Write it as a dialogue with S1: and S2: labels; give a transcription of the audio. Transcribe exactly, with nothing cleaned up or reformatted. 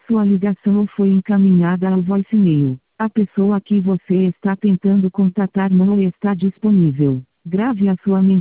S1: Sua ligação foi encaminhada ao voicemail. A pessoa que você está tentando contatar não está disponível. Grave a sua mensagem.